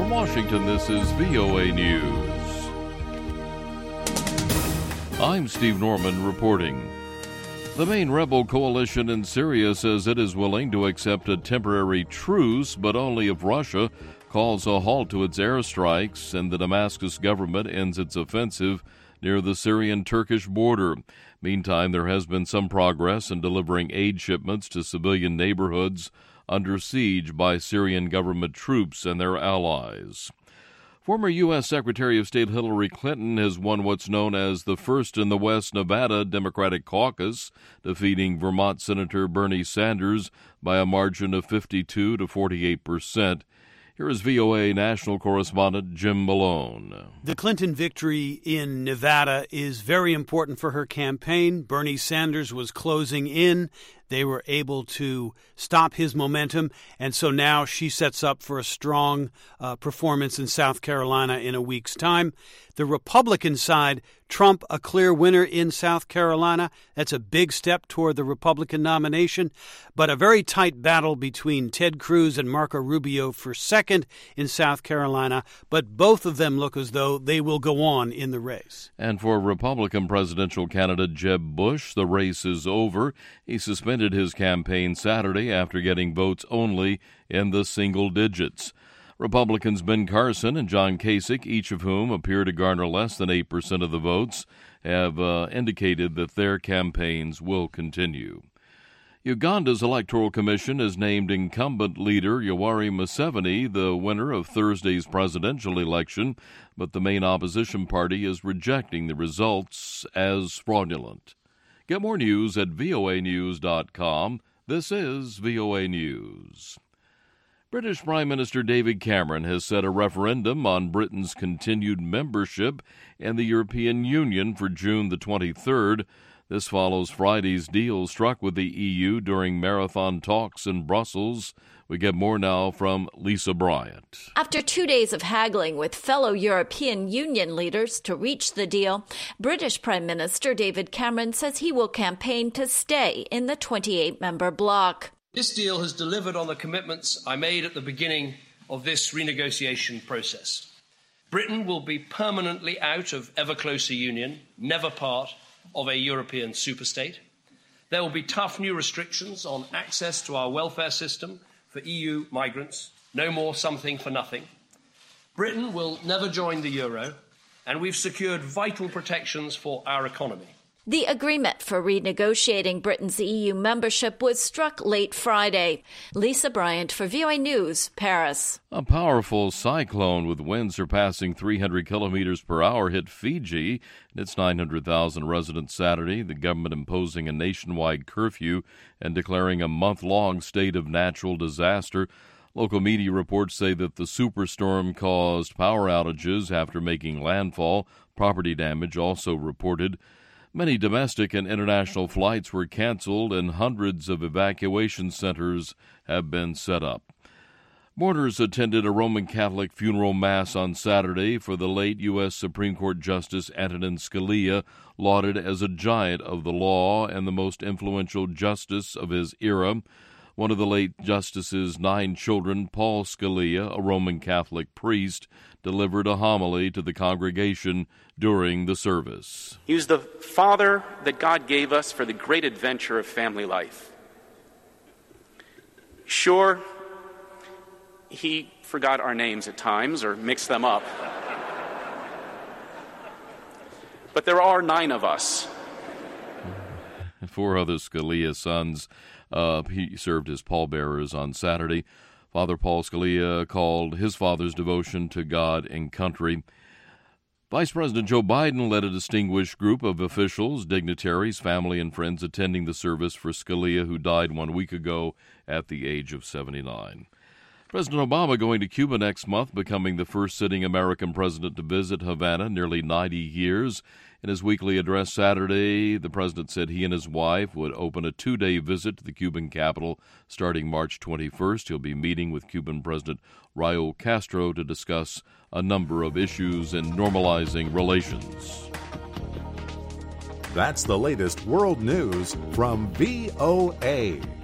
From Washington, this is VOA News. I'm Steve Norman reporting. The main rebel coalition in Syria says it is willing to accept a temporary truce, but only if Russia calls a halt to its airstrikes and the Damascus government ends its offensive near the Syrian-Turkish border. Meantime, there has been some progress in delivering aid shipments to civilian neighborhoods under siege by Syrian government troops and their allies. Former U.S. Secretary of State Hillary Clinton has won what's known as the first in the West Nevada Democratic Caucus, defeating Vermont Senator Bernie Sanders by a margin of 52 to 48%. Here is VOA national correspondent Jim Malone. The Clinton victory in Nevada is very important for her campaign. Bernie Sanders was closing in. They were able to stop his momentum, and so now she sets up for a strong performance in South Carolina in a week's time. The Republican side, Trump a clear winner in South Carolina. That's a big step toward the Republican nomination, but a very tight battle between Ted Cruz and Marco Rubio for second in South Carolina, but both of them look as though they will go on in the race. And for Republican presidential candidate Jeb Bush, the race is over. He suspended his campaign Saturday after getting votes only in the single digits. Republicans Ben Carson and John Kasich, each of whom appear to garner less than 8% of the votes, have indicated that their campaigns will continue. Uganda's Electoral Commission has named incumbent leader Yoweri Museveni the winner of Thursday's presidential election, but the main opposition party is rejecting the results as fraudulent. Get more news at voanews.com. This is VOA News. British Prime Minister David Cameron has set a referendum on Britain's continued membership in the European Union for June the 23rd. This follows Friday's deal struck with the EU during marathon talks in Brussels. We get more now from Lisa Bryant. After 2 days of haggling with fellow European Union leaders to reach the deal, British Prime Minister David Cameron says he will campaign to stay in the 28-member bloc. This deal has delivered on the commitments I made at the beginning of this renegotiation process. Britain will be permanently out of ever closer union, never part of a European superstate. There will be tough new restrictions on access to our welfare system for EU migrants, no more something for nothing. Britain will never join the euro, and we've secured vital protections for our economy. The agreement for renegotiating Britain's EU membership was struck late Friday. Lisa Bryant for VOA News, Paris. A powerful cyclone with winds surpassing 300 kilometers per hour hit Fiji and its 900,000 residents Saturday, the government imposing a nationwide curfew and declaring a month-long state of natural disaster. Local media reports say that the superstorm caused power outages after making landfall. Property damage also reported. Many domestic and international flights were canceled, and hundreds of evacuation centers have been set up. Mourners attended a Roman Catholic funeral mass on Saturday for the late U.S. Supreme Court Justice Antonin Scalia, lauded as a giant of the law and the most influential justice of his era. One of the late justice's 9 children, Paul Scalia, a Roman Catholic priest, delivered a homily to the congregation during the service. He was the father that God gave us for the great adventure of family life. Sure, he forgot our names at times or mixed them up. But there are 9 of us. 4 other Scalia sons he served as pallbearers on Saturday. Father Paul Scalia called his father's devotion to God and country. Vice President Joe Biden led a distinguished group of officials, dignitaries, family, and friends attending the service for Scalia, who died 1 week ago at the age of 79. President Obama going to Cuba next month, becoming the first sitting American president to visit Havana in nearly 90 years. In his weekly address Saturday, the president said he and his wife would open a 2-day visit to the Cuban capital starting March 21st. He'll be meeting with Cuban President Raul Castro to discuss a number of issues in normalizing relations. That's the latest world news from VOA.